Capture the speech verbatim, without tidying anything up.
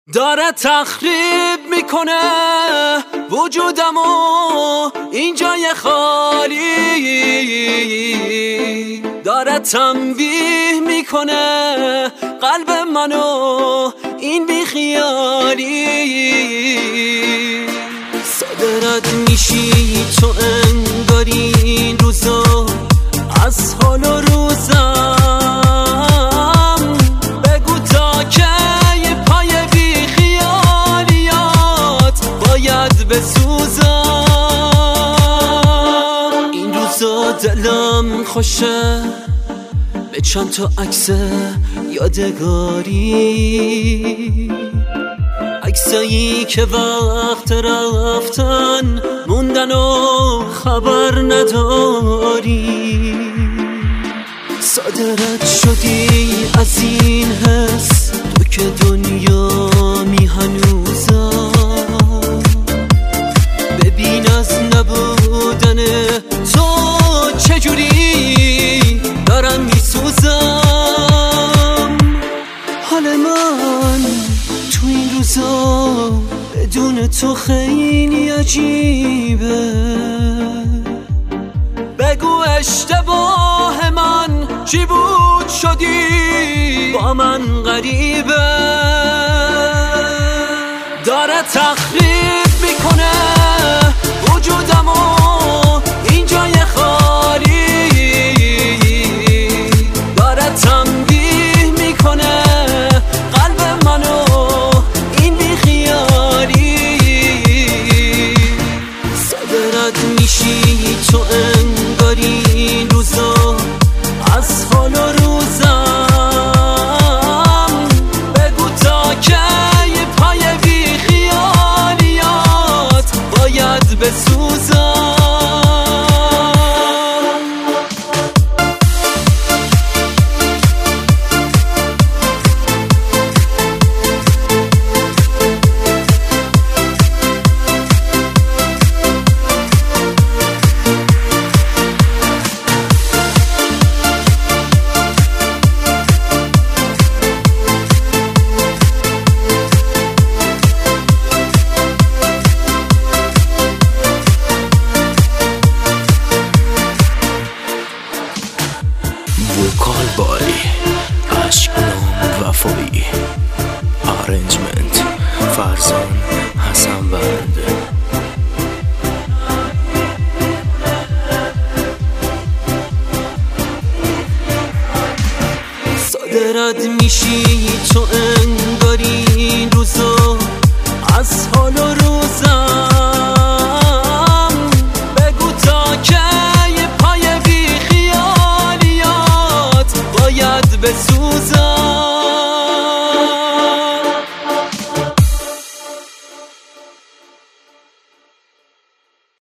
داره تخریب میکنه وجودمو این جای خالی، داره تنبیه میکنه قلب منو این بیخیالی. صادرت میشی تو انگاری این روزا از حال و روزم، بگو تا که پای بیخیالیات باید بسوزم. این روزا دلم خوشه به چند تا عکس یادگاری، عکسایی که وقت رفتن موندن و خبر نداری. صادرت شدی از این حس تو که دنیا می هنوزم، ببین از نبودن تو چجوری دارم می سوزم. حال من تو این روزا بدون تو خیلی عجیبه، بگو اشتباه من چی بود شدی با من غریبه. داره تخریب میکنه وجودمو این جای خالی، داره تنبیه میکنه قلب منو این بیخیالی. صادرت میشی تو انگاری این روزا از حال و روزم، بگو تا که پای بیخیالیات باید بسوزم. وکال بای عشق نام وفایی، آرنجمنت فرزان حسن بنده. صادرت میشی تو انگاری